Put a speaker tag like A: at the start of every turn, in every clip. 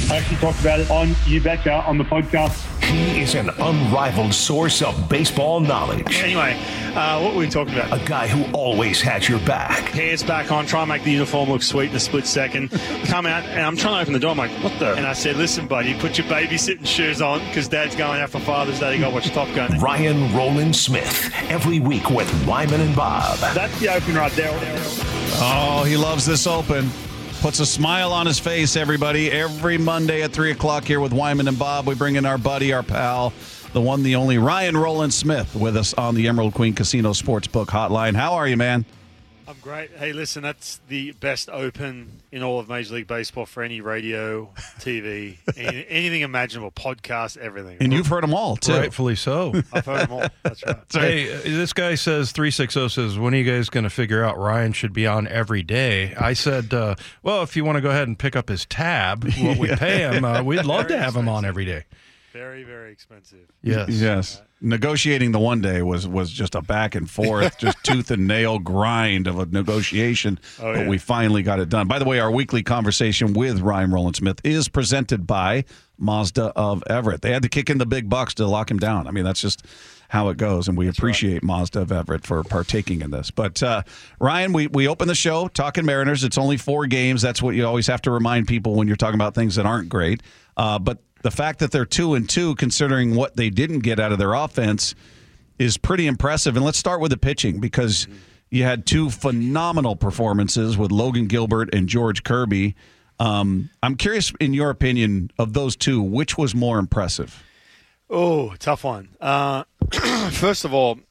A: I actually talked about it on You Betcha on the podcast.
B: He is an unrivaled source of baseball knowledge.
C: Anyway, what were we talking about?
B: A guy who always has your back.
C: Pants back on, try and make the uniform look sweet in a split second. Come out, and I'm trying to open the door. I'm like, what the? And I said, listen, buddy, put your babysitting shoes on because Dad's going out for Father's Day. You got to watch Top Gun.
B: Ryan Roland Smith, every week with Wyman and Bob.
A: That's the open right there.
D: Oh, he loves this open. Puts a smile on his face, everybody. Every Monday at 3 o'clock here with Wyman and Bob, we bring in our buddy, our pal, the one, the only Ryan Roland Smith with us on the Emerald Queen Casino Sportsbook Hotline. How are you, man?
C: I'm great. Hey, listen, that's the best open in all of Major League Baseball for any radio, TV, anything imaginable, podcast, everything.
D: And you've heard them all, too.
E: Rightfully so.
C: I've heard them all. That's right.
E: Hey, this guy says, 360 says, when are you guys going to figure out Ryan should be on every day? I said, well, if you want to go ahead and pick up his tab, what we pay him, we'd love to have him on every day.
C: Very, very expensive.
D: Yes. Negotiating the one day was just a back and forth, just tooth and nail grind of a negotiation, but we finally got it done. By the way, our weekly conversation with Ryan Roland Smith is presented by Mazda of Everett. They had to kick in the big bucks to lock him down. I mean, that's just how it goes, and we appreciate Mazda of Everett for partaking in this. But, Ryan, we open the show talking Mariners. It's only 4 games. That's what you always have to remind people when you're talking about things that aren't great. But the fact that they're 2-2, considering what they didn't get out of their offense, is pretty impressive. And let's start with the pitching, because you had 2 phenomenal performances with Logan Gilbert and George Kirby. I'm curious, in your opinion, of those 2, which was more impressive?
C: Oh, tough one. First of all,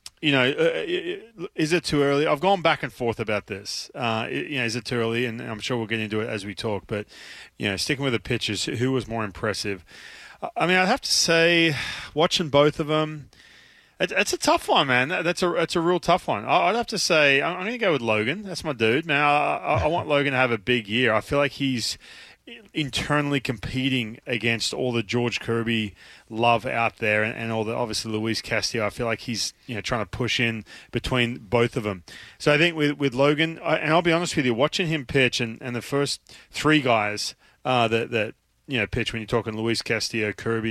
C: is it too early? I've gone back and forth about this. Is it too early? And I'm sure we'll get into it as we talk. But, sticking with the pitchers, who was more impressive? I mean, I'd have to say, watching both of them, it's a tough one, man. That's a real tough one. I'd have to say, I'm going to go with Logan. That's my dude. Man, I want Logan to have a big year. I feel like he's internally competing against all the George Kirby love out there and all the, obviously, Luis Castillo. I feel like he's trying to push in between both of them. So I think with Logan, and I'll be honest with you, watching him pitch and the first 3 guys that pitch, when you're talking Luis Castillo, Kirby,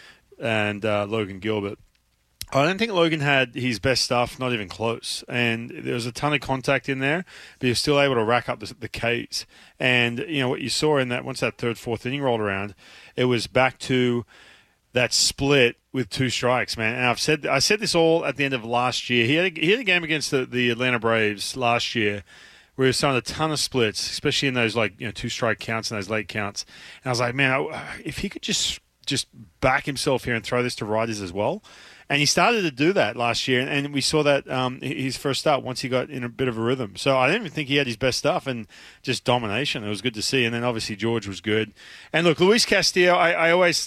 C: and Logan Gilbert, I don't think Logan had his best stuff, not even close. And there was a ton of contact in there, but he was still able to rack up the Ks. And, what you saw in that, once that 3rd, 4th inning rolled around, it was back to that split with 2 strikes, man. And I said this all at the end of last year. He had a game against the Atlanta Braves last year where he was throwing a ton of splits, especially in those 2-strike counts and those late counts. And I was like, man, if he could just back himself here and throw this to riders as well. And he started to do that last year, and we saw that his first start once he got in a bit of a rhythm. So I didn't even think he had his best stuff, and just domination. It was good to see. And then obviously George was good. And look, Luis Castillo, I always,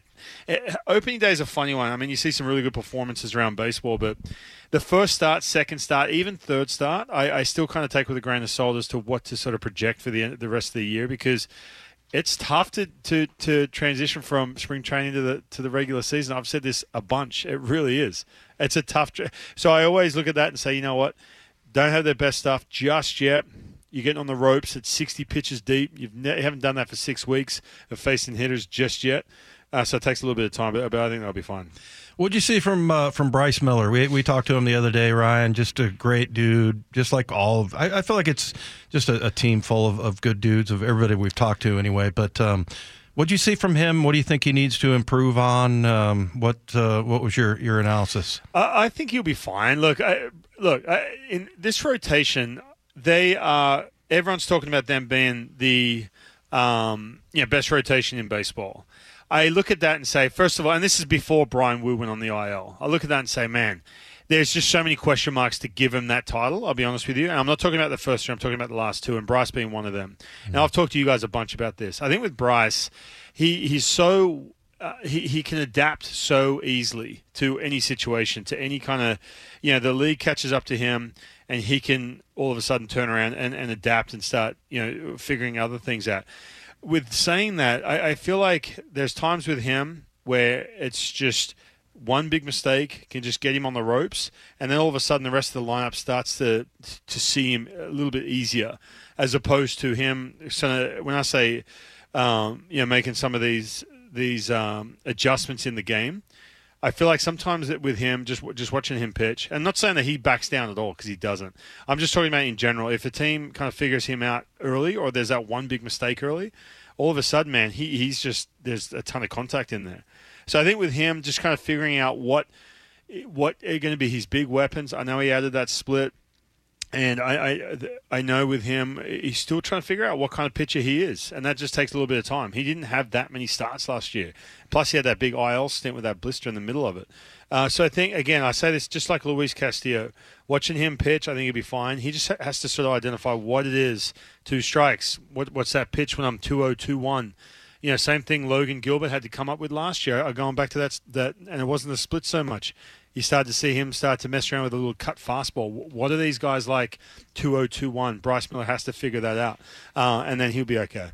C: opening day is a funny one. I mean, you see some really good performances around baseball, but the first start, second start, even third start, I still kind of take with a grain of salt as to what to sort of project for the rest of the year, because it's tough to transition from spring training to the regular season. I've said this a bunch. It really is. It's a tough. So I always look at that and say, you know what? Don't have their best stuff just yet. You're getting on the ropes at 60 pitches deep. You haven't done that for 6 weeks of facing hitters just yet. So it takes a little bit of time, but I think that'll be fine.
E: What'd you see from Bryce Miller? We talked to him the other day, Ryan. Just a great dude, just like all of. I feel like it's just a team full of good dudes, of everybody we've talked to anyway. But what'd you see from him? What do you think he needs to improve on? What was your analysis?
C: I think he'll be fine. Look, in this rotation, they are. Everyone's talking about them being the best rotation in baseball. I look at that and say, first of all, and this is before Brian Wu went on the IL, I look at that and say, man, there's just so many question marks to give him that title, I'll be honest with you. And I'm not talking about the first 2, I'm talking about the last 2, and Bryce being one of them. Now, I've talked to you guys a bunch about this. I think with Bryce, he's so he can adapt so easily to any situation, to any kind of, the league catches up to him, and he can all of a sudden turn around and adapt and start, figuring other things out. With saying that, I feel like there's times with him where it's just one big mistake can just get him on the ropes, and then all of a sudden the rest of the lineup starts to see him a little bit easier, as opposed to him. So when I say making some of these adjustments in the game. I feel like sometimes with him, just watching him pitch, and not saying that he backs down at all because he doesn't. I'm just talking about in general. If a team kind of figures him out early, or there's that one big mistake early, all of a sudden, man, he's just there's a ton of contact in there. So I think with him, just kind of figuring out what are going to be his big weapons. I know he added that split. And I know with him, he's still trying to figure out what kind of pitcher he is. And that just takes a little bit of time. He didn't have that many starts last year. Plus, he had that big IL stint with that blister in the middle of it. So I think, again, I say this just like Luis Castillo. Watching him pitch, I think he'll be fine. He just has to sort of identify what it is. 2 strikes. What's that pitch when I'm 2-0, 2-1? Same thing Logan Gilbert had to come up with last year. Going back to that, and it wasn't the split so much. You start to see him start to mess around with a little cut fastball. What are these guys like 2-0, 2-1? Bryce Miller has to figure that out, and then he'll be okay.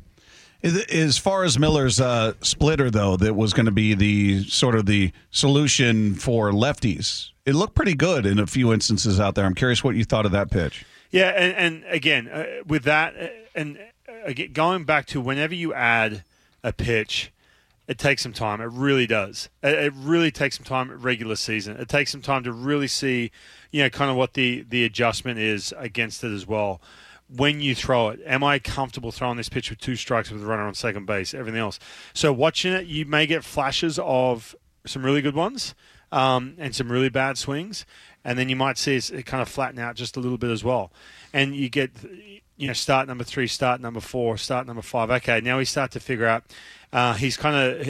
D: As far as Miller's splitter, though, that was going to be the sort of the solution for lefties, it looked pretty good in a few instances out there. I'm curious what you thought of that pitch.
C: Yeah, and again, with that, and again, going back to whenever you add a pitch, it takes some time. It really does. It really takes some time at regular season. It takes some time to really see, kind of what the adjustment is against it as well. When you throw it, am I comfortable throwing this pitch with 2 strikes with a runner on second base, everything else? So watching it, you may get flashes of some really good ones and some really bad swings, and then you might see it kind of flatten out just a little bit as well. And you get, start number 3, start number 4, start number 5. Okay, now we start to figure out he's kind of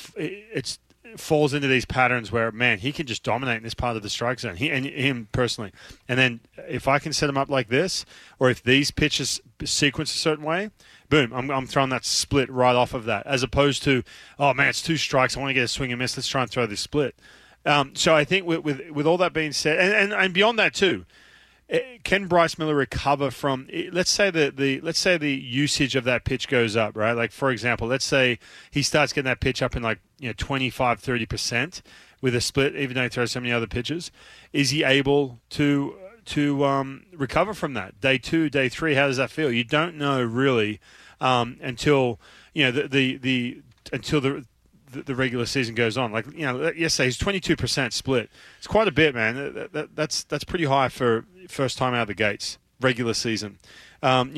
C: it falls into these patterns where, man, he can just dominate in this part of the strike zone. Him personally, and then if I can set him up like this, or if these pitches sequence a certain way, boom, I'm throwing that split right off of that, as opposed to, oh man, it's 2 strikes, I want to get a swing and miss, let's try and throw this split. So I think with all that being said, and beyond that too. Can Bryce Miller recover from, let's say the usage of that pitch goes up, right? Like, for example, let's say he starts getting that pitch up in 25-30% with a split, even though he throws so many other pitches. Is he able to recover from that? Day 2, day 3, how does that feel? You don't know really until until the regular season goes on. Yesterday he's 22% split. It's quite a bit, man. That's pretty high for first time out of the gates, regular season. And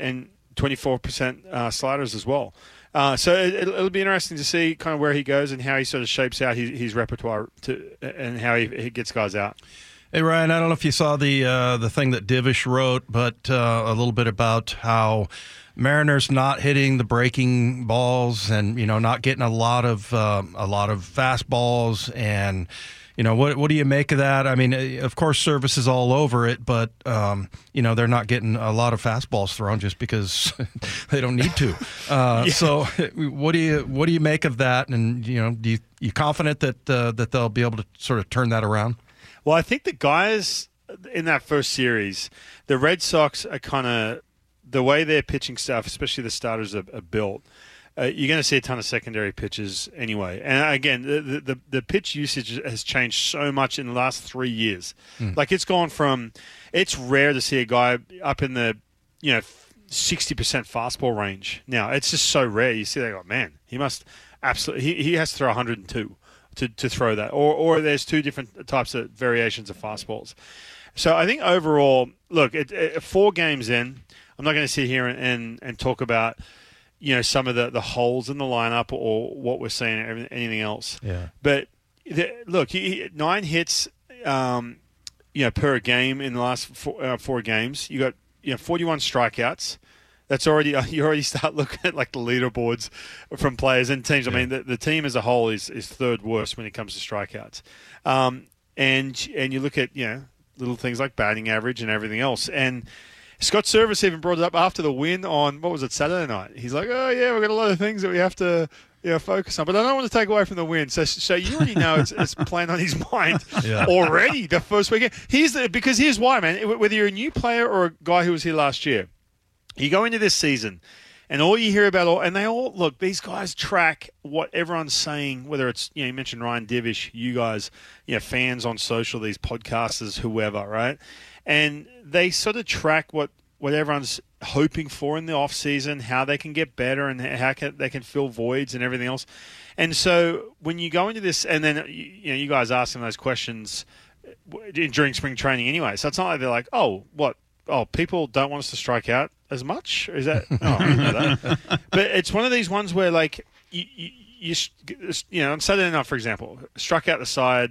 C: 24% sliders as well. So it'll be interesting to see kind of where he goes and how he sort of shapes out his repertoire and how he gets guys out.
E: Hey, Ryan, I don't know if you saw the thing that Divish wrote, but a little bit about how Mariners not hitting the breaking balls and, not getting a lot of fastballs. And, what do you make of that? I mean, of course, service is all over it, but, they're not getting a lot of fastballs thrown just because they don't need to. So what do you make of that? And, you confident that they'll be able to sort of turn that around?
C: Well, I think the guys in that first series, the Red Sox are kind of, the way their pitching staff, especially the starters, are built, you're going to see a ton of secondary pitches anyway. And again, the pitch usage has changed so much in the last 3 years. Like, it's gone from, it's rare to see a guy up in the 60% fastball range. Now, it's just so rare. You see that, oh man, he must absolutely, he has to throw 102 to throw that. Or there's 2 different types of variations of fastballs. So I think overall, look, 4 games in, I'm not going to sit here and talk about, some of the holes in the lineup or what we're seeing or anything else.
E: Yeah.
C: But look, he 9 hits, per game in the last 4 games. You got 41 strikeouts. That's already you already start looking at like the leaderboards from players and teams. Yeah. I mean, the team as a whole is 3rd worst when it comes to strikeouts. And you look at little things like batting average and everything else. And Scott Service even brought it up after the win on, what was it, Saturday night. He's like, oh, yeah, we've got a lot of things that we have to focus on. But I don't want to take away from the win. So you already know it's playing on his mind already the first weekend. Because here's why, man. Whether you're a new player or a guy who was here last year, you go into this season and all you hear about, and they all, look, these guys track what everyone's saying, whether it's, you mentioned Ryan Divish, you guys, fans on social, these podcasters, whoever, right? And they sort of track what everyone's hoping for in the off season, how they can get better and how they can fill voids and everything else. And so when you go into this, and then you guys ask them those questions during spring training anyway, so it's not like they're like, people don't want us to strike out as much. Is that? I didn't know that. But it's one of these ones where like on Saturday night, for example, struck out the side.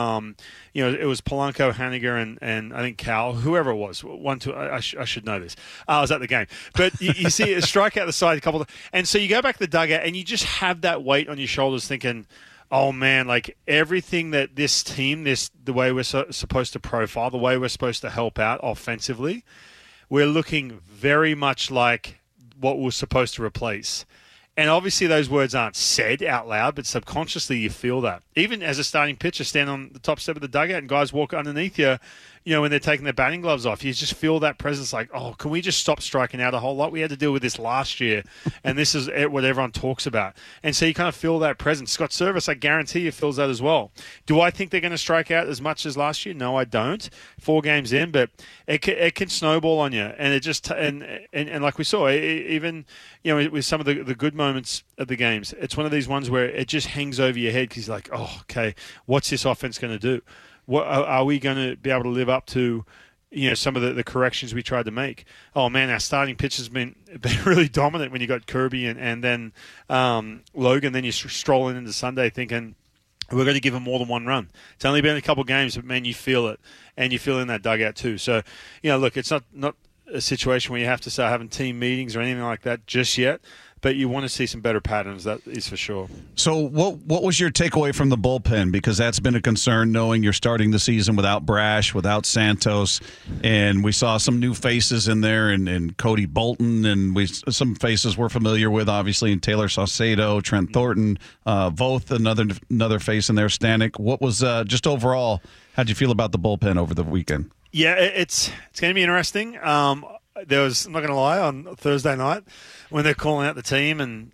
C: It was Polanco, Haniger, and I think Cal, whoever it was. I should know this. I was at the game, but you see it strike out the side a couple of, and so you go back to the dugout and you just have that weight on your shoulders, thinking, oh man, like everything that this team, the way we're supposed to profile, the way we're supposed to help out offensively, we're looking very much like what we're supposed to replace. And obviously those words aren't said out loud, but subconsciously you feel that. Even as a starting pitcher, stand on the top step of the dugout and guys walk underneath you, when they're taking their batting gloves off, you just feel that presence like, oh, can we just stop striking out a whole lot? We had to deal with this last year, and this is what everyone talks about. And so you kind of feel that presence. Scott Service, I guarantee you, feels that as well. Do I think they're going to strike out as much as last year? No, I don't. 4 games in, but it can snowball on you. And it just and like we saw, even with some of the good moments of the games, it's one of these ones where it just hangs over your head because you're like, oh, okay, what's this offense going to do? What are we going to be able to live up to? Some of the corrections we tried to make. Oh man, our starting pitch has been really dominant when you got Kirby and then Logan. Then you're strolling into Sunday thinking we're going to give them more than 1 run. It's only been a couple of games, but man, you feel it, and you feel it in that dugout too. So look, it's not a situation where you have to start having team meetings or anything like that just yet. But you want to see some better patterns, that is for sure.
D: So what was your takeaway from the bullpen? Because that's been a concern, knowing you're starting the season without Brash, without Santos, and we saw some new faces in there, and Cody Bolton, and some faces we're familiar with, obviously, and Taylor Saucedo, Trent Thornton, both another face in there, Stanek. What was just overall, how'd you feel about the bullpen over the weekend?
C: Yeah, it's going to be interesting. There was, I'm not going to lie, on Thursday night when they're calling out the team and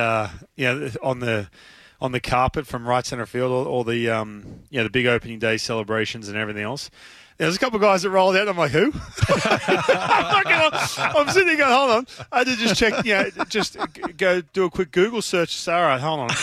C: on the carpet from right center field, all the the big opening day celebrations and everything else. There's a couple of guys that rolled out. And I'm like, who? I'm sitting there going, hold on. I had to just check. Just go do a quick Google search. Sarah, hold on.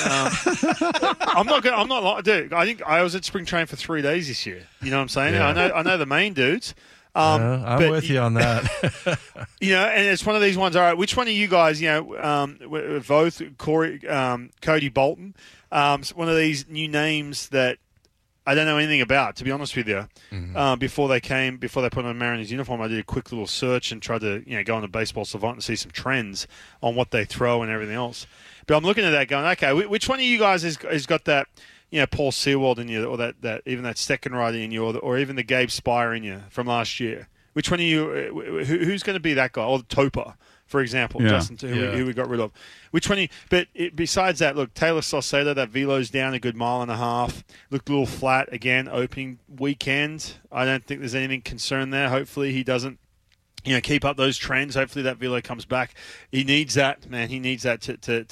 C: I'm not. Dude, I think I was at spring training for 3 days this year. You know what I'm saying?
E: Yeah.
C: I know the main dudes.
E: I'm with you on that.
C: And it's one of these ones. All right, which one of you guys, both Corey, Cody Bolton, one of these new names that I don't know anything about, to be honest with you. Mm-hmm. Before they put on a Mariners uniform, I did a quick little search and tried to go on a Baseball Savant and see some trends on what they throw and everything else. But I'm looking at that going, okay, which one of you guys has got that? Paul Sewald in you, or that even that second rider in you, or even the Gabe Spire in you from last year. Which one of you? Who's going to be that guy? Or Topa, for example, Justin, who we got rid of. Which one? Besides that, look, Taylor Saucedo, that velo's down a good 1.5 miles. Looked a little flat again. Opening weekend, I don't think there's anything concerned there. Hopefully, he doesn't. Keep up those trends. Hopefully that velo comes back. He needs that, man. He needs that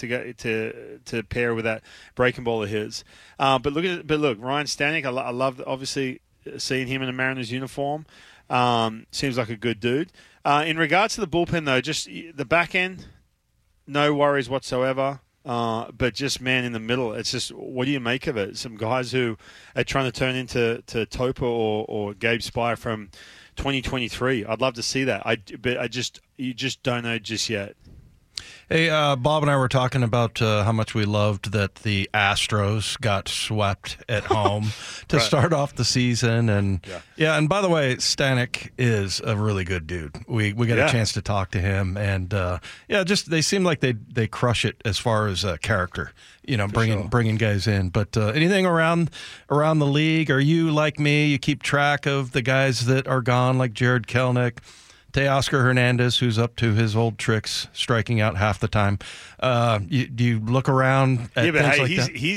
C: to pair with that breaking ball of his. But look, Ryan Stanek. I love obviously seeing him in a Mariners uniform. Seems like a good dude. In regards to the bullpen, though, just the back end, no worries whatsoever. But just, man, in the middle, it's just, what do you make of it? Some guys who are trying to turn into Topa or Gabe Spire from 2023. I'd love to see that. You just don't know just yet.
E: Hey, Bob and I were talking about how much we loved that the Astros got swept at home to start off the season, and and by the way, Stanek is a really good dude. We got a chance to talk to him, and just they seem like they crush it as far as character. Bringing guys in. But anything around the league? Are you like me? You keep track of the guys that are gone, like Jared Kelenic, Teoscar Hernandez, who's up to his old tricks, striking out half the time. Do you look around at things like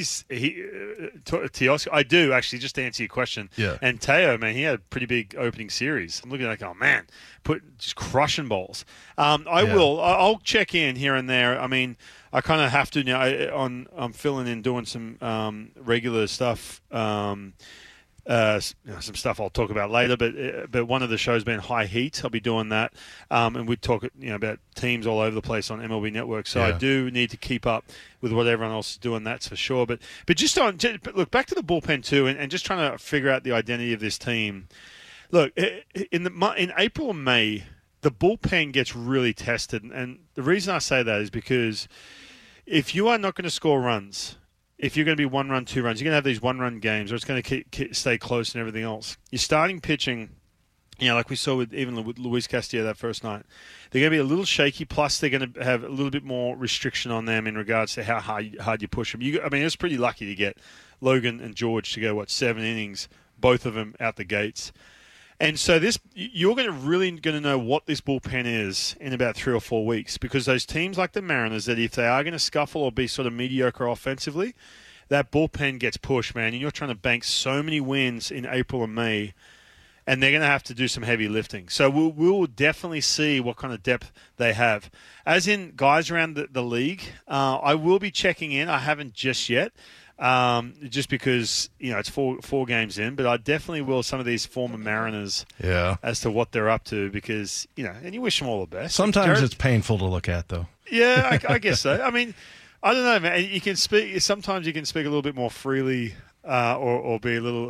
E: that?
C: Teoscar, I do, actually, just to answer your question.
E: Yeah.
C: And Teo, man, he had a pretty big opening series. I'm looking at oh, man, just crushing balls. I'll check in here and there. I mean, I kind of have to now. I'm filling in, doing some regular stuff. some stuff I'll talk about later, but one of the shows being High Heat, I'll be doing that, and we talk about teams all over the place on MLB Network. So I do need to keep up with what everyone else is doing. That's for sure. But look back to the bullpen too, and just trying to figure out the identity of this team. Look, in April and May, the bullpen gets really tested, and the reason I say that is because if you are not going to score runs, if you're going to be 1 run, 2 runs, you're going to have these 1 run games, or it's going to stay close and everything else. You're starting pitching, like we saw with Luis Castillo that first night. They're going to be a little shaky, plus they're going to have a little bit more restriction on them in regards to how hard you push them. It's pretty lucky to get Logan and George to go, 7 innings, both of them out the gates. And so you're really going to know what this bullpen is in about 3 or 4 weeks, because those teams like the Mariners, that if they are going to scuffle or be sort of mediocre offensively, that bullpen gets pushed, man. And you're trying to bank so many wins in April and May, and they're going to have to do some heavy lifting. So we'll definitely see what kind of depth they have. As in guys around the league, I will be checking in. I haven't just yet. Just because it's four games in, but I definitely will some of these former Mariners as to what they're up to, because and you wish them all the best.
E: Sometimes it's painful to look at, though.
C: Yeah, I guess so. I mean, I don't know, man. You can speak. Sometimes you can speak a little bit more freely, or be a little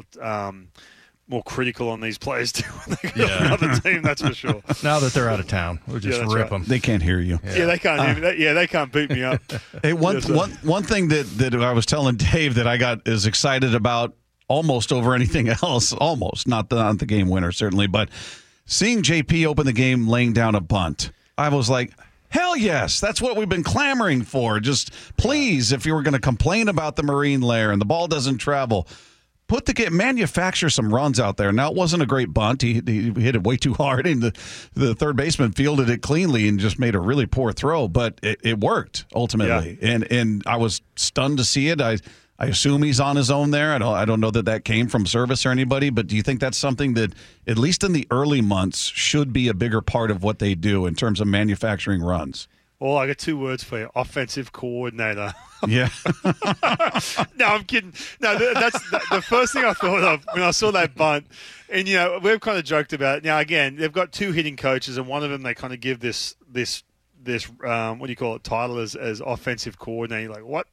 C: more critical on these players too when they go to another team. That's for sure.
E: Now that they're out of town, we'll just rip them.
D: They can't hear you.
C: Yeah, they can't hear me. They can't beat me up.
D: Hey, one thing that I was telling Dave that I got as excited about almost over anything else, almost not the game winner certainly, but seeing JP open the game laying down a bunt, I was like, hell yes, that's what we've been clamoring for. Just please, if you were going to complain about the Marine layer and the ball doesn't travel, manufacture some runs out there. Now, it wasn't a great bunt. He hit it way too hard, and the third baseman fielded it cleanly and just made a really poor throw, but it worked ultimately. Yeah. And I was stunned to see it. I assume he's on his own there. I don't know that came from service or anybody, but do you think that's something that, at least in the early months, should be a bigger part of what they do in terms of manufacturing runs?
C: Well, I got 2 words for you: offensive coordinator.
D: Yeah.
C: No, I'm kidding. No, that's the first thing I thought of when I saw that bunt. And, we've kind of joked about it. Now, again, they've got 2 hitting coaches, and one of them they kind of give this what do you call it, title as offensive coordinator. You're like, what?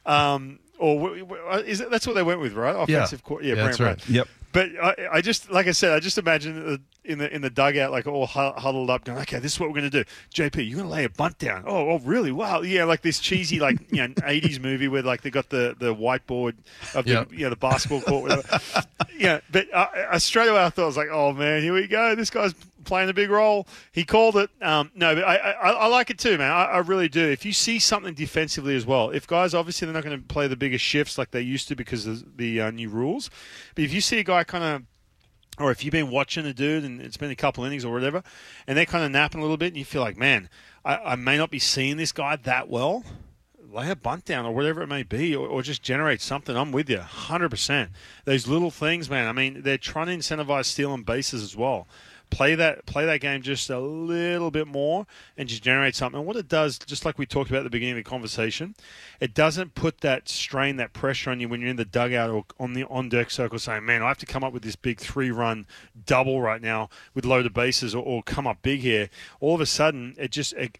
C: That's what they went with, right? Offensive coordinator. Yeah,
E: that's right. Yep.
C: But I just, like I said, I just imagine in the dugout, like all huddled up, going, okay, this is what we're going to do. JP, you're going to lay a bunt down. Oh, really? Wow. Yeah, like this cheesy, 80s movie where they got the whiteboard of the basketball court. Whatever. But straight away I thought, I was like, oh man, here we go. This guy's playing a big role. He called it. No, but I like it too, man. I really do. If you see something defensively as well, if guys, obviously they're not going to play the biggest shifts like they used to because of the new rules, but if you see a guy kind of, or if you've been watching a dude and it's been a couple innings or whatever, and they're kind of napping a little bit and you feel like, man, I may not be seeing this guy that well, lay a bunt down or whatever it may be, or just generate something. I'm with you 100%. Those little things, man, I mean, they're trying to incentivize stealing bases as well. Play that game just a little bit more and just generate something. And what it does, just like we talked about at the beginning of the conversation, it doesn't put that strain, that pressure on you when you're in the dugout or on the on-deck circle saying, man, I have to come up with this big 3-run double right now with loaded bases or come up big here. All of a sudden, it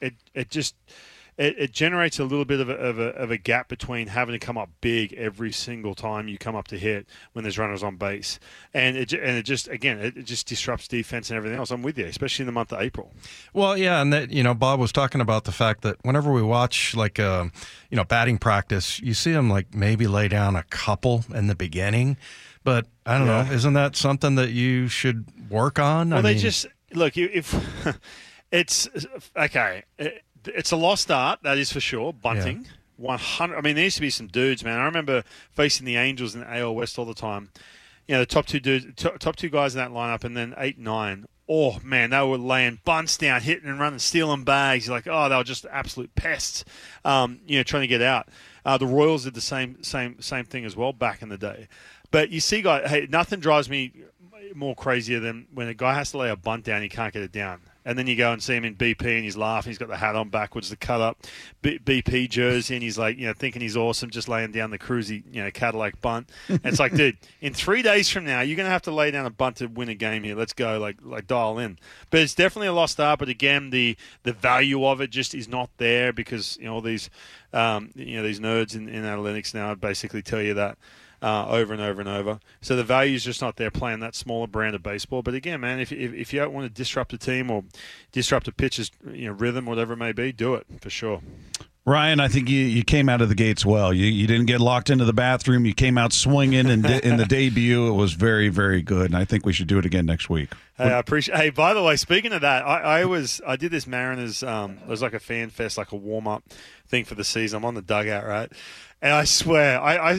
C: generates a little bit of a gap between having to come up big every single time you come up to hit when there's runners on base, and it just disrupts defense and everything else. I'm with you, especially in the month of April. Well,
E: yeah, and that Bob was talking about the fact that whenever we watch batting practice, you see them maybe lay down a couple in the beginning, but I don't know, isn't that something that you should work on?
C: Well, just look if it's okay. It's a lost art, that is for sure. Bunting, 100. I mean, there used to be some dudes, man. I remember facing the Angels in the AL West all the time. The top 2 dudes, top 2 guys in that lineup, and then 8, 9. Oh man, they were laying bunts down, hitting and running, stealing bags. You're like, oh, they were just absolute pests. Trying to get out. The Royals did the same thing as well back in the day. But you see, guys, hey, nothing drives me more crazier than when a guy has to lay a bunt down, he can't get it down. And then you go and see him in BP and he's laughing. He's got the hat on backwards, the cut up BP jersey, and he's like, thinking he's awesome, just laying down the cruisy, Cadillac bunt. And it's like, dude, in 3 days from now, you're going to have to lay down a bunt to win a game here. Let's go, like dial in. But it's definitely a lost art. But again, the value of it just is not there because all these these nerds in analytics now basically tell you that. Over and over and over. So the value is just not there playing that smaller brand of baseball. But again, man, if you don't want to disrupt a team or disrupt a pitcher's rhythm, whatever it may be, do it for sure.
D: Ryan, I think you came out of the gates well. You didn't get locked into the bathroom. You came out swinging, and in the debut, it was very, very good. And I think we should do it again next week.
C: Hey, I appreciate. Hey, by the way, speaking of that, I did this Mariners. It was like a fan fest, like a warm up thing for the season. I'm on the dugout, right? And I swear,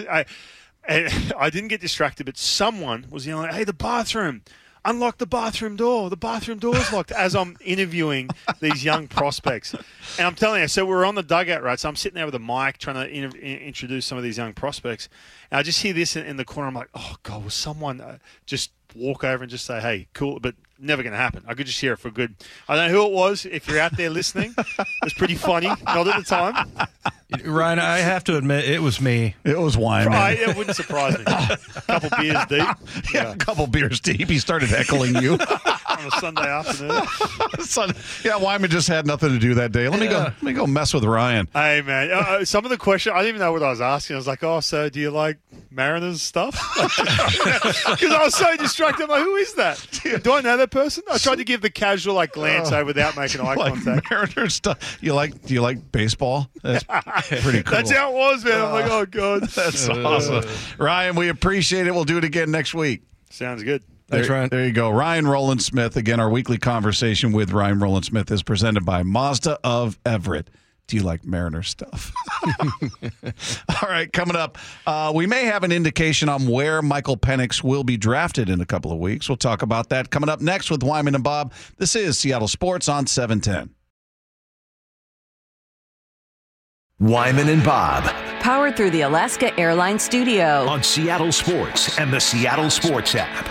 C: I didn't get distracted, but someone was yelling, "Hey, the bathroom! Unlock the bathroom door! The bathroom door's locked!" As I'm interviewing these young prospects, and I'm telling you, so we're on the dugout, right? So I'm sitting there with a mic trying to introduce some of these young prospects, and I just hear this in the corner. I'm like, "Oh God, will someone just walk over and just say, hey, cool," but never going to happen. I could just hear it for good. I don't know who it was. If you're out there listening, it was pretty funny. Not at the time.
E: Ryan, I have to admit, it was me.
D: It was Wyman.
C: It wouldn't surprise me. A couple beers deep.
D: Yeah, a couple beers deep. He started heckling you.
C: On a Sunday afternoon.
D: Wyman just had nothing to do that day. Let me go mess with Ryan.
C: Hey, man. Some of the questions, I didn't even know what I was asking. I was like, oh, so do you like Mariners stuff? Because I was so distracted. I'm like, who is that? Do I know that person? I tried to give the casual glance over without making eye contact.
D: Mariners stuff. Do you like baseball? That's pretty cool.
C: That's how it was, man. I'm like, oh, God.
D: That's awesome. Ryan, we appreciate it. We'll do it again next week.
C: Sounds good.
E: Thanks, Ryan.
D: There you go. Ryan Rowland-Smith. Again, our weekly conversation with Ryan Rowland-Smith is presented by Mazda of Everett. Do you like Mariner stuff? All right, coming up, we may have an indication on where Michael Penix will be drafted in a couple of weeks. We'll talk about that coming up next with Wyman and Bob. This is Seattle Sports on 710.
B: Wyman and Bob.
F: Powered through the Alaska Airlines Studio.
B: On Seattle Sports and the Seattle Sports app.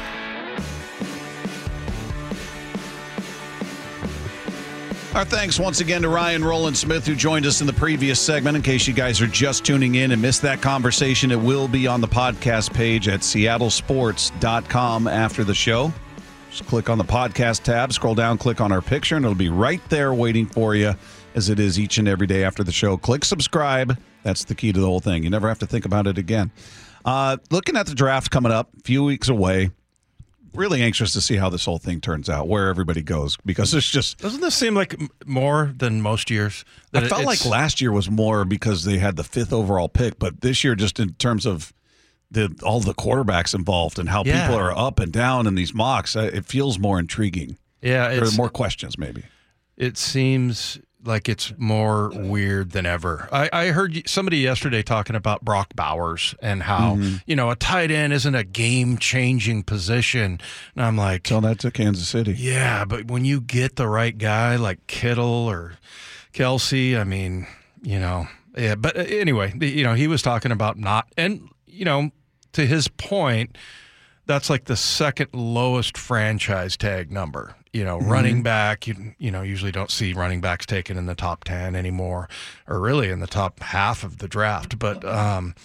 D: Our thanks once again to Ryan Rowland-Smith, who joined us in the previous segment. In case you guys are just tuning in and missed that conversation, it will be on the podcast page at seattlesports.com after the show. Just click on the podcast tab, scroll down, click on our picture, and it'll be right there waiting for you, as it is each and every day after the show. Click subscribe. That's the key to the whole thing. You never have to think about it again. Looking at the draft coming up, a few weeks away. Really anxious to see how this whole thing turns out, where everybody goes, because it's just...
E: Doesn't this seem like more than most years?
D: I felt like last year was more because they had the 5th overall pick, but this year, just in terms of all the quarterbacks involved and how people are up and down in these mocks, it feels more intriguing.
E: Yeah.
D: There are more questions, maybe.
E: It seems like it's more weird than ever. I heard somebody yesterday talking about Brock Bowers and how, a tight end isn't a game-changing position. And I'm like...
D: Tell that to Kansas City.
E: Yeah, but when you get the right guy like Kittle or Kelsey, I mean, yeah. But anyway, he was talking about not... And, to his point, that's like the second lowest franchise tag number. Running back, you usually don't see running backs taken in the top 10 anymore, or really in the top half of the draft. But, but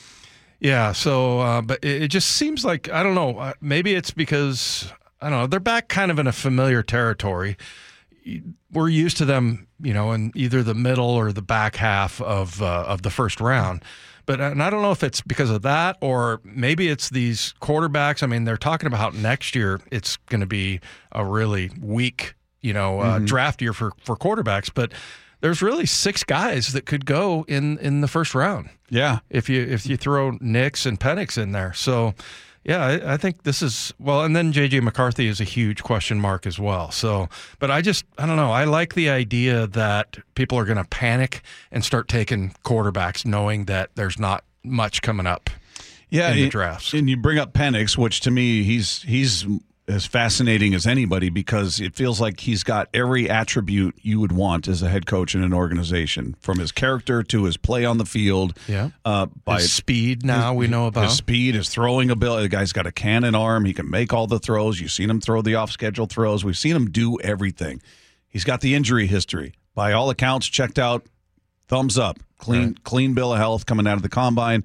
E: it just seems like, I don't know, maybe it's because, I don't know, they're back kind of in a familiar territory. We're used to them, in either the middle or the back half of the first round. But and I don't know if it's because of that or maybe it's these quarterbacks. I mean, they're talking about next year it's going to be a really weak, draft year for quarterbacks. But there's really 6 guys that could go in the first round.
D: Yeah, if
E: you throw Nix and Penix in there. So, yeah, I think this is well. And then J.J. McCarthy is a huge question mark as well. So, but I don't know. I like the idea that people are going to panic and start taking quarterbacks, knowing that there's not much coming up. In the drafts.
D: And you bring up Penix, which to me he's as fascinating as anybody because it feels like he's got every attribute you would want as a head coach in an organization, from his character to his play on the field.
E: Yeah.
D: By
E: his speed now we know about.
D: His speed, his throwing ability. The guy's got a cannon arm. He can make all the throws. You've seen him throw the off-schedule throws. We've seen him do everything. He's got the injury history. By all accounts, checked out, thumbs up, clean bill of health coming out of the combine.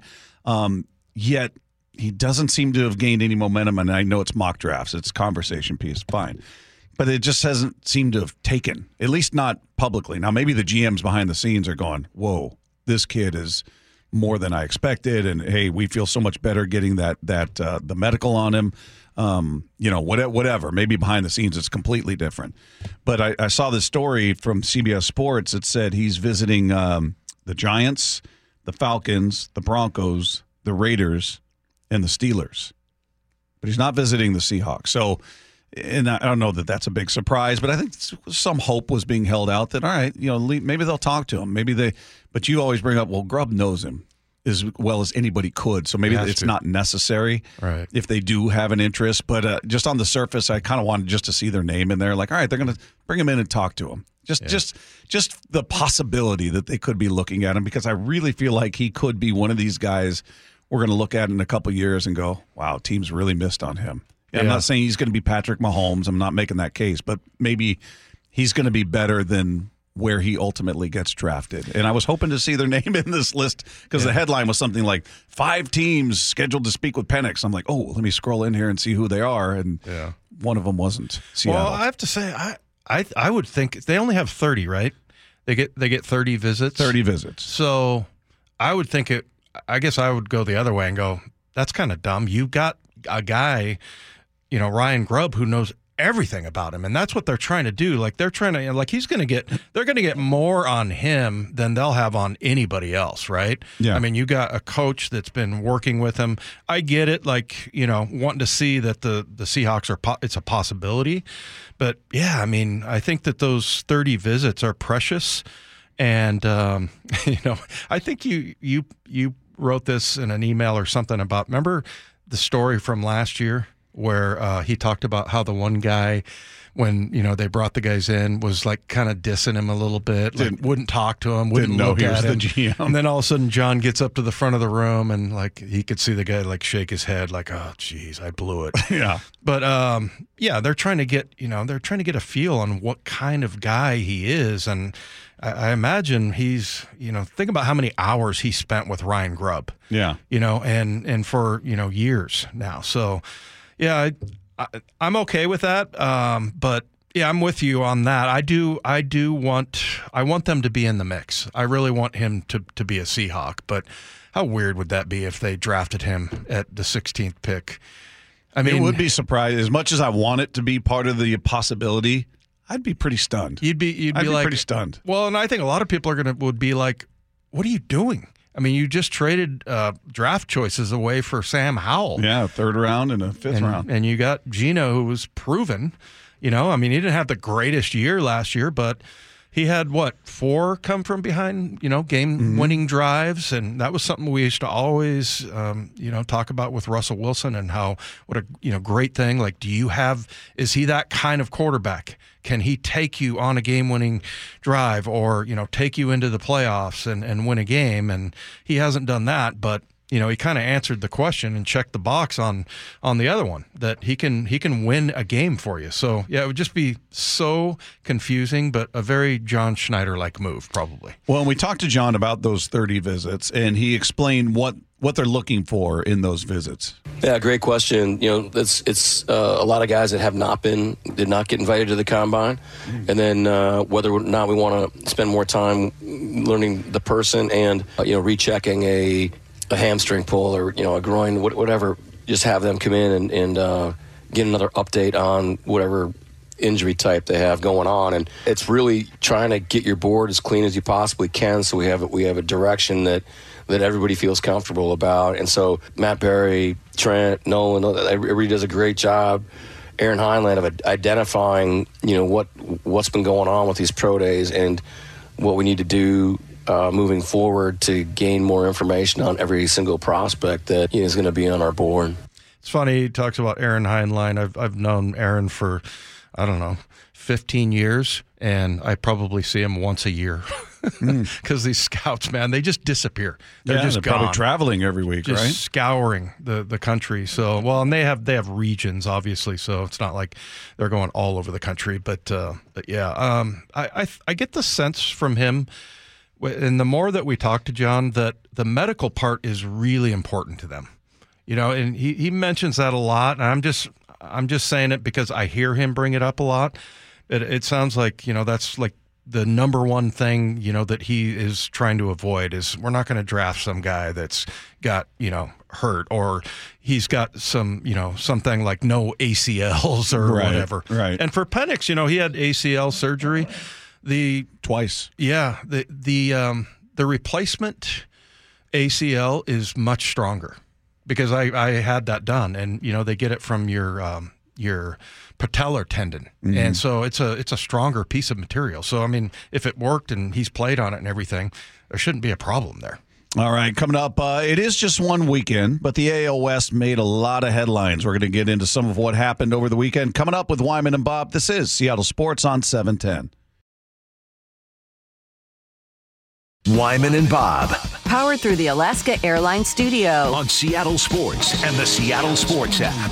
D: Yet he doesn't seem to have gained any momentum, and I know it's mock drafts. It's conversation piece, fine. But it just hasn't seemed to have taken, at least not publicly. Now, maybe the GMs behind the scenes are going, whoa, this kid is more than I expected, and, hey, we feel so much better getting the medical on him. Whatever. Maybe behind the scenes it's completely different. But I saw this story from CBS Sports that said he's visiting the Giants, the Falcons, the Broncos, the Raiders, and the Steelers. But he's not visiting the Seahawks. So, and I don't know that that's a big surprise, but I think some hope was being held out that, all right, maybe they'll talk to him. But you always bring up, well, Grubb knows him as well as anybody could, so maybe it's not necessary if they do have an interest. But just on the surface, I kind of wanted just to see their name in there. Like, all right, they're going to bring him in and talk to him. Just the possibility that they could be looking at him, because I really feel like he could be one of these guys we're going to look at in a couple years and go, wow, teams really missed on him. Yeah. I'm not saying he's going to be Patrick Mahomes. I'm not making that case, but maybe he's going to be better than where he ultimately gets drafted. And I was hoping to see their name in this list because the headline was something like 5 teams scheduled to speak with Penix. I'm like, oh, let me scroll in here and see who they are. And one of them wasn't Seattle.
E: Well, I have to say, I would think they only have 30, right? They get 30 visits.
D: 30 visits.
E: So I would think I guess I would go the other way and go, that's kind of dumb. You got a guy, Ryan Grubb, who knows everything about him, and that's what they're trying to do. Like, they're trying to, like, they're going to get more on him than they'll have on anybody else, right?
D: Yeah.
E: I mean, you got a coach that's been working with him. I get it, like, wanting to see that the Seahawks it's a possibility, but yeah, I mean, I think that those 30 visits are precious, and I think you wrote this in an email or something about. Remember the story from last year where he talked about how the one guy, when they brought the guys in, was like kind of dissing him a little bit, like wouldn't talk to him, wouldn't look at him. The GM. And then all of a sudden John gets up to the front of the room and like he could see the guy like shake his head like, oh geez, I blew it.
D: Yeah.
E: But they're trying to get a feel on what kind of guy he is, and I imagine he's think about how many hours he spent with Ryan Grubb. Yeah. And for years now. So. Yeah, I'm okay with that, but yeah, I'm with you on that. I want them to be in the mix. I really want him to be a Seahawk, but how weird would that be if they drafted him at the 16th pick? I mean,
D: it would be surprising. As much as I want it to be part of the possibility, I'd be pretty stunned.
E: I'd be like,
D: pretty stunned.
E: Well, and I think a lot of people would be like, "What are you doing?" I mean, you just traded draft choices away for Sam Howell.
D: Yeah, 3rd round and a 5th round.
E: And you got Geno, who was proven. I mean, he didn't have the greatest year last year, but he had, 4 come from behind, game-winning drives. And that was something we used to always, talk about with Russell Wilson and what a great thing. Like, is he that kind of quarterback? Can he take you on a game-winning drive or, take you into the playoffs and win a game? And he hasn't done that, but, he kind of answered the question and checked the box on the other one, that he can win a game for you. So, yeah, it would just be so confusing, but a very John Schneider-like move, probably.
D: Well, and we talked to John about those 30 visits, and he explained what they're looking for in those visits.
G: Yeah, great question. It's a lot of guys that did not get invited to the combine, and then whether or not we want to spend more time learning the person and rechecking a hamstring pull or a groin, whatever. Just have them come in and get another update on whatever injury type they have going on, and it's really trying to get your board as clean as you possibly can, so we have a direction that everybody feels comfortable about. And so Matt Berry, Trent, Nolan, everybody does a great job. Aaron Heinlein of identifying, what's been going on with these pro days and what we need to do moving forward to gain more information on every single prospect that is going to be on our board.
E: It's funny, he talks about Aaron Heinlein. I've known Aaron for, 15 years, and I probably see him once a year. because these scouts, man, they just disappear. They're
D: they're
E: gone.
D: probably traveling every week,
E: just
D: right?
E: scouring the country. So, well, and they have regions, obviously, so it's not like they're going all over the country. But yeah, I get the sense from him, and the more that we talk to John, that the medical part is really important to them. And he mentions that a lot, and I'm just saying it because I hear him bring it up a lot. It sounds like, that's like the number one thing, that he is trying to avoid is we're not going to draft some guy that's got, hurt, or he's got some, something like no ACLs or whatever.
D: Right.
E: And for Penix, he had ACL surgery.
D: Twice.
E: Yeah. The replacement ACL is much stronger because I had that done, and, they get it from your patellar tendon. And so it's a stronger piece of material. So, I mean, if it worked and he's played on it and everything, there shouldn't be a problem there.
D: All right, coming up, it is just one weekend, but the AL West made a lot of headlines. We're going to get into some of what happened over the weekend. Coming up with Wyman and Bob, this is Seattle Sports on 710.
B: Wyman and Bob
F: Powered through the Alaska Airlines Studio.
B: on Seattle Sports and the Seattle Sports app.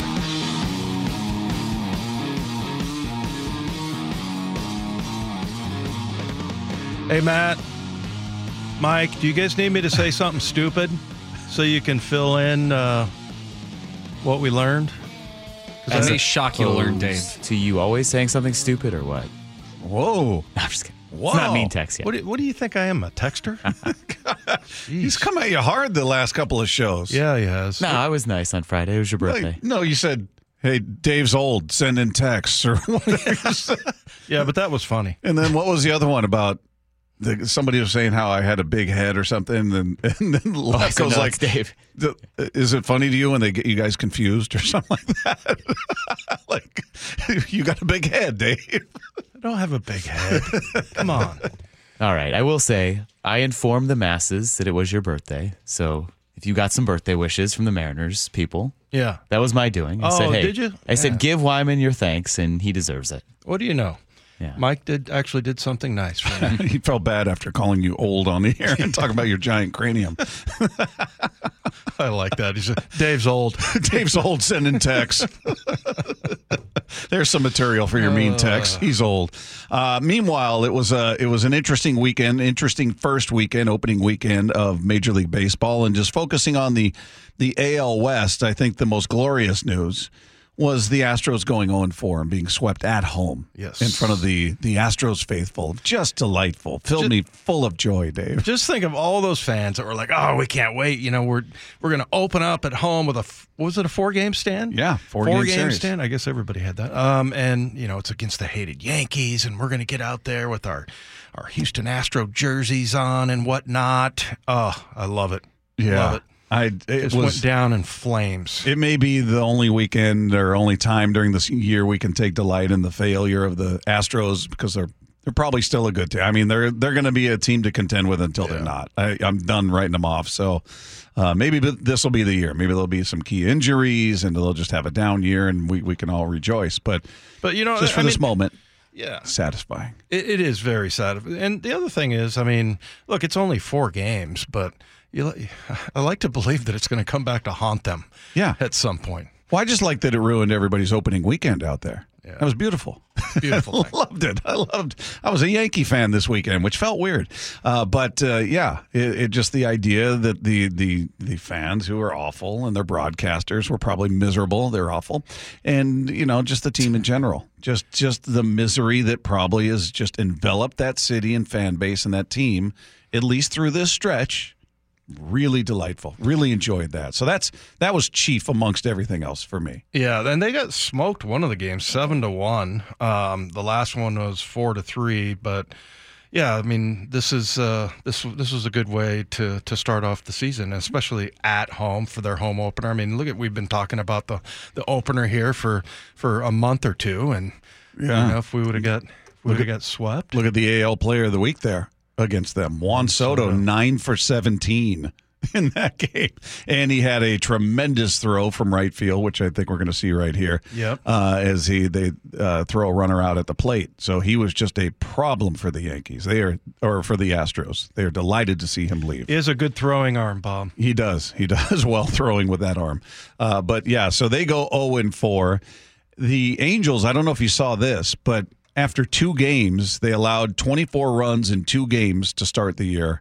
E: Hey, Matt, Mike, do you guys need me to say something stupid so you can fill in what we learned?
H: That may shock you to learn, Dave.
I: To you always saying something stupid or what?
D: Whoa.
I: No, I'm just kidding.
D: Whoa.
I: It's not mean text yet.
E: What do you think I am, a texter?
D: He's come at you hard the last couple of shows.
E: Yeah, he has.
I: No, I was nice on Friday. It was your birthday.
D: Like, no, you said, hey, Dave's old, send in texts or whatever you said.
E: Yeah, but that was funny.
D: And then what was the other one about? Somebody was saying how I had a big head or something, and then Lef goes like,
I: Dave.
D: "Is it funny to you when they get you guys confused or something like that?" Like, you got a big head, Dave.
E: I don't have a big head. Come on.
I: All right. I will say, I informed the masses that it was your birthday. So if you got some birthday wishes from the Mariners people,
E: Yeah.
I: that was my doing. I said, hey,
E: did you?
I: I said, give Wyman your thanks, and he deserves it.
E: What do you know?
I: Yeah.
E: Mike actually did something nice for me.
D: He felt bad after calling you old on the air and talking about your giant cranium.
E: I like that. He said, Dave's old.
D: Dave's old, sending texts. There's some material for your mean text. He's old. Meanwhile, it was an interesting weekend, interesting first weekend, opening weekend of Major League Baseball, and just focusing on the AL West. I think the most glorious news was the Astros going 0-4 and being swept at home in front of the Astros faithful. Just delightful. Filled me full of joy, Dave.
E: Just think of all those fans that were like, "Oh, we can't wait! We're going to open up at home with was it a 4-game stand?
D: Yeah, four-game series.
E: stand. I guess everybody had that. And it's against the hated Yankees, and we're going to get out there with our Houston Astro jerseys on and whatnot. Oh, I love it.
D: Yeah.
E: Love it.
D: It
E: went down in flames.
D: It may be the only weekend or only time during this year we can take delight in the failure of the Astros, because they're probably still a good team. I mean, they're going to be a team to contend with until they're not. I'm done writing them off. So maybe this will be the year. Maybe there'll be some key injuries and they'll just have a down year and we can all rejoice. But just for this moment, satisfying.
E: It is very sad. And the other thing is, I mean, look, it's only 4 games, but I like to believe that it's going to come back to haunt them at some point.
D: Well, I just like that it ruined everybody's opening weekend out there. Yeah. That was beautiful.
E: Beautiful.
D: I loved it. I was a Yankee fan this weekend, which felt weird. But it just the idea that the fans who are awful and their broadcasters were probably miserable. They're awful. And, just the team in general. Just the misery that probably has just enveloped that city and fan base and that team, at least through this stretch. Really delightful. Really enjoyed that. So that was chief amongst everything else for me.
E: Yeah, and they got smoked one of the games, 7-1. The last one was 4-3. But yeah, I mean, this was a good way to start off the season, especially at home for their home opener. I mean, we've been talking about the opener here for a month or two, and if we would have got swept.
D: Look at the AL Player of the Week there against them. Juan Soto, 9 for 17 in that game. And he had a tremendous throw from right field, which I think we're going to see right here.
E: Yep.
D: As they throw a runner out at the plate. So he was just a problem for the Yankees. Or for the Astros. They are delighted to see him leave.
E: He has a good throwing arm, Bob.
D: He does. He does well throwing with that arm. But yeah, so they go 0-4. The Angels, I don't know if you saw this, but after 2 games, they allowed 24 runs in 2 games to start the year.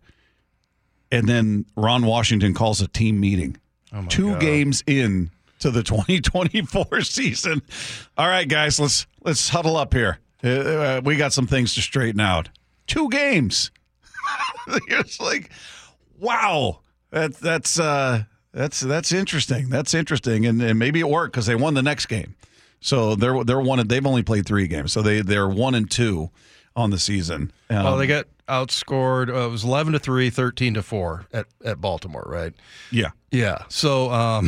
D: And then Ron Washington calls a team meeting.
E: Oh my
D: 2
E: God.
D: games in to the 2024 season. All right, guys, let's huddle up here. We got some things to straighten out. 2 games. It's like, wow. That's interesting. That's interesting, and maybe it worked because they won the next game. So they're one. They've only played 3 games, so they're 1-2 on the season.
E: Well, they got outscored. It was 11-3, 13-4 at Baltimore, right?
D: Yeah.
E: Yeah. So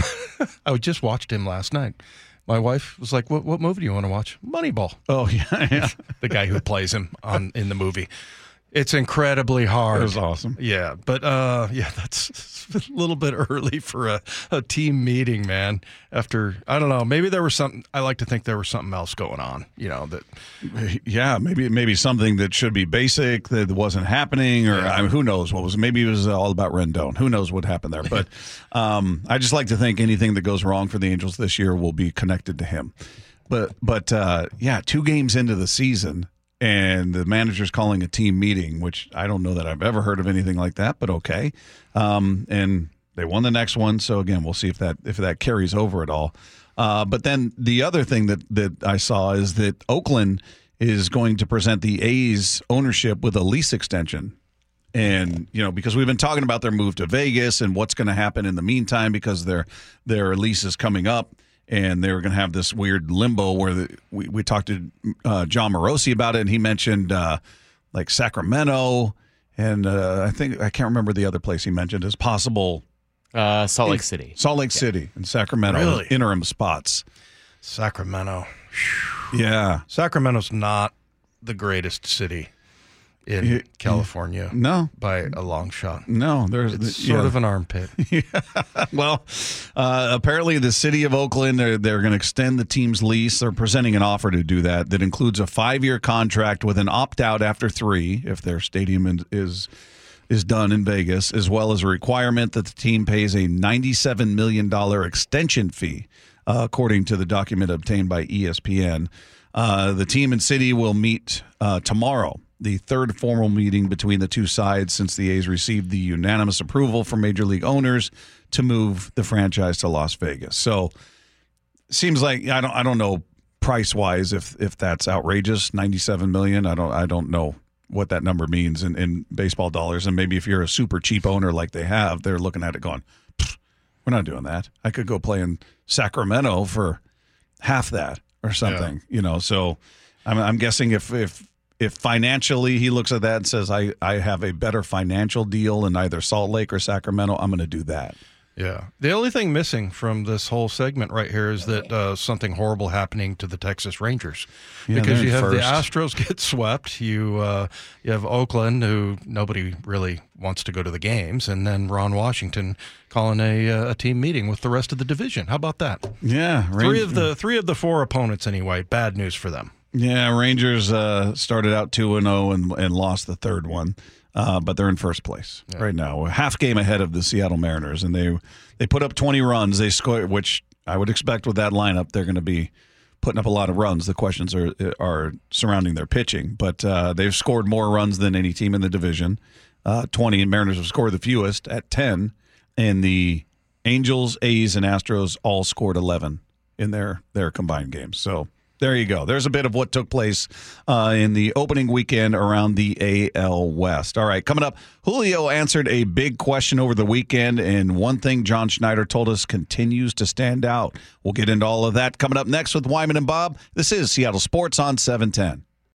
E: I just watched him last night. My wife was like, "What movie do you want to watch?" Moneyball.
D: Oh yeah.
E: The guy who plays him in the movie. It's incredibly hard.
D: It was awesome.
E: Yeah, but that's a little bit early for a team meeting, man. After, I don't know, maybe there was something. I like to think there was something else going on. That.
D: Yeah, maybe something that should be basic that wasn't happening, or who knows what was. Maybe it was all about Rendon. Who knows what happened there? But I just like to think anything that goes wrong for the Angels this year will be connected to him. But 2 games into the season. And the manager's calling a team meeting, which I don't know that I've ever heard of anything like that, but okay. And they won the next one, so again, we'll see if that carries over at all. But then the other thing that I saw is that Oakland is going to present the A's ownership with a lease extension. And, because we've been talking about their move to Vegas and what's going to happen in the meantime because their lease is coming up. And they were going to have this weird limbo where we talked to John Morosi about it, and he mentioned like Sacramento, and I can't remember the other place he mentioned as possible.
I: Salt Lake City.
D: Salt Lake City and Sacramento,
E: Really?
D: Interim spots.
E: Sacramento.
D: Yeah.
E: Sacramento's not the greatest city in California.
D: No.
E: By a long shot.
D: No.
E: It's sort of an armpit.
D: Well, apparently the city of Oakland, they're going to extend the team's lease. They're presenting an offer to do that includes a 5-year contract with an opt-out after 3 if their stadium is done in Vegas, as well as a requirement that the team pays a $97 million extension fee, according to the document obtained by ESPN. The team and city will meet tomorrow, the 3rd formal meeting between the 2 sides since the A's received the unanimous approval from Major League owners to move the franchise to Las Vegas. So, seems like I don't know price wise if that's outrageous. $97 million. I don't know what that number means in baseball dollars. And maybe if you're a super cheap owner like they have, they're looking at it going, we're not doing that. I could go play in Sacramento for half that or something. So I'm guessing if financially he looks at that and says, I have a better financial deal in either Salt Lake or Sacramento, I'm going to do that.
E: Yeah. The only thing missing from this whole segment right here is that something horrible happening to the Texas Rangers.
D: Yeah,
E: because
D: they're
E: you have
D: first.
E: the Astros get swept. You have Oakland, who nobody really wants to go to the games, and then Ron Washington calling a team meeting with the rest of the division. How about that?
D: Yeah.
E: 3 of the 4 opponents anyway. Bad news for them.
D: Yeah, Rangers started out 2-0 and lost the 3rd one. But they're in first place right now, a half game ahead of the Seattle Mariners, and they put up 20 runs. They scored, which I would expect with that lineup, they're going to be putting up a lot of runs. The questions are surrounding their pitching, but they've scored more runs than any team in the division. 20, and Mariners have scored the fewest at 10, and the Angels, A's, and Astros all scored 11 in their combined games. So there you go. There's a bit of what took place in the opening weekend around the AL West. All right, coming up, Julio answered a big question over the weekend, and one thing John Schneider told us continues to stand out. We'll get into all of that coming up next with Wyman and Bob. This is Seattle Sports on 710.